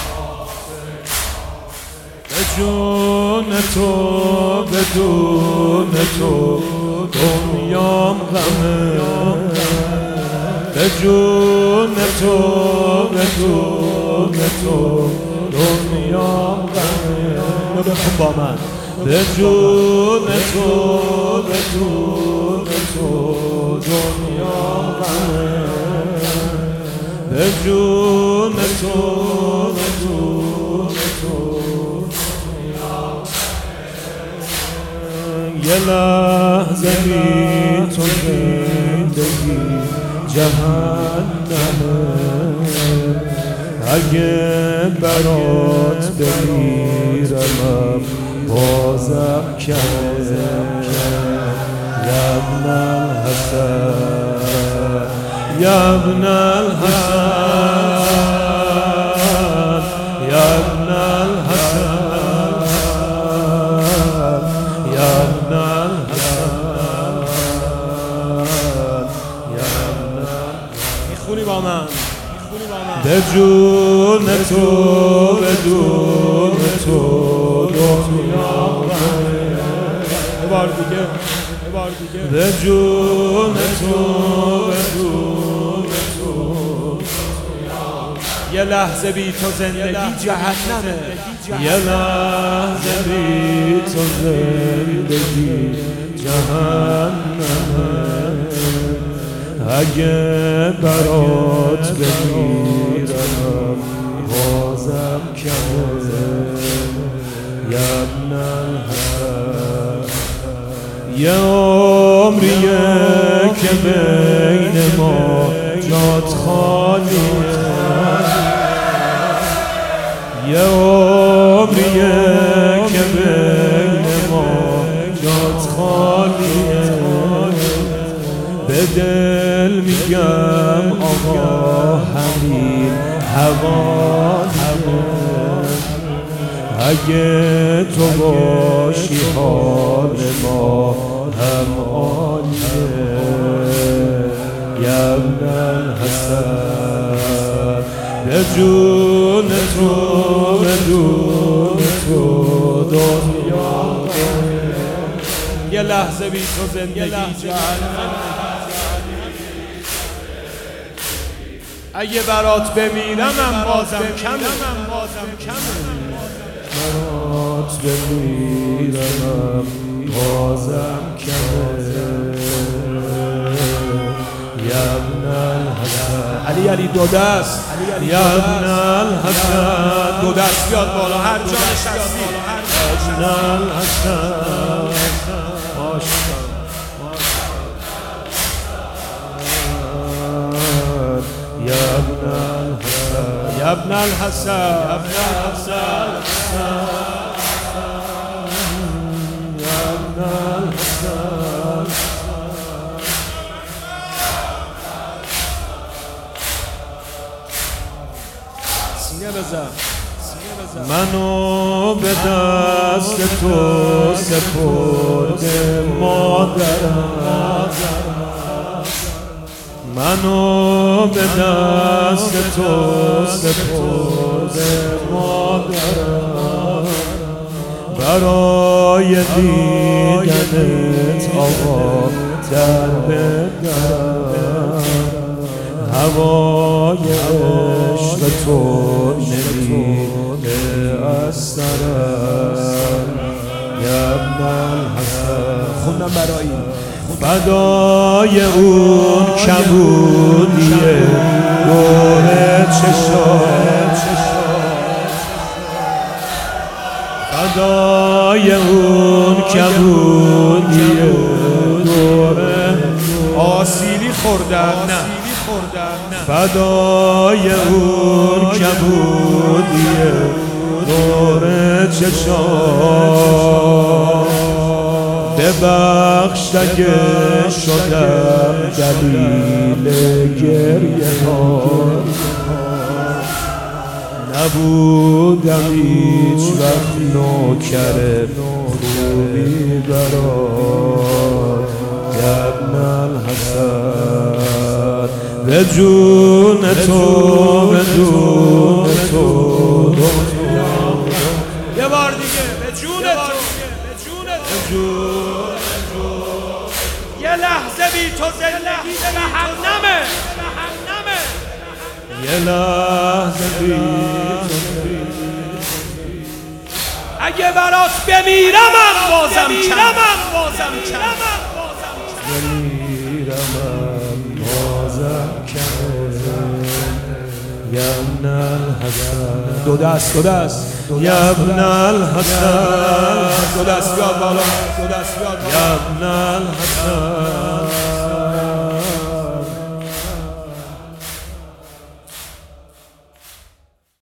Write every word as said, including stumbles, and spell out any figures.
به جون تو بدون تو دنیام غمه، به جون تو بدون تو دنیام غمه. اینو بخون با من. به جون تو بدون تو دنیام غمه، به جون تو بدون تو یه لحظه بی تو زندگی جهنمه، اگه برات بمیرم بازم کمه. یا ابن الحسن یا ابن الحسن یا ابن الحسن یا ابن الحسن یا ابن. میخونی با من؟ به جون تو بدون تو دنیا غمه. یه بار دیگه یه بار دیگه. به جون تو بدون تو یه لحظه بی تو زندگی جهنمه، یه لحظه بی تو زندگی جهنمه، اگه برات بمیرم بازم کمه. یا ابن الحسن یه عمریه که بین ما جات خالیه، یه عمریه که بین ما جات خالیه، به دل میگم آقا همین حوالیه، اگه تو باشی حال ما هم عالیه. یا ابن الحسن به جون تو بدون تو دنیا غمه، یه لحظه بی تو زندگی جهنمه، اگه برات بمیرم بازم کمه، برات بمیرم بازم کمه. یا ابن الحسن علی علی دو دست، یا ابن الحسن دو دست بیاد بالا هر جا نشستی. ابن الحسن یا ابن الحسن یا ابن الحسن ابن الحسن یا ابن الحسن. سینه بزن. منو به دست تو سپرده مادرم، منو به دست تو سپرده مادرم، برای دیدنت آقا در بدرم، هوای عشق تو نمیده از سرم. یا ابن الحسن خوندم برایی فدای اون کبودیه دور چشات، فدای اون کبودیه دور آسیلی خوردن نه، فدای اون کبودیه دور چشات، ببخش اگه شدم دلیل گریه ها، نبودم هیچ وقت نوکر خوبی برات. یا ابن الحسن به جون تو بدون تو تو زندگی جهنمه یه لحظه بی تو اگه برات بمیرمم بازم کمم بمیرمم بازم کمم یبن الحسن دو دست دو دست یبن الحسن دو دست بیاد بالا دو دست بیاد بالا یبن الحسن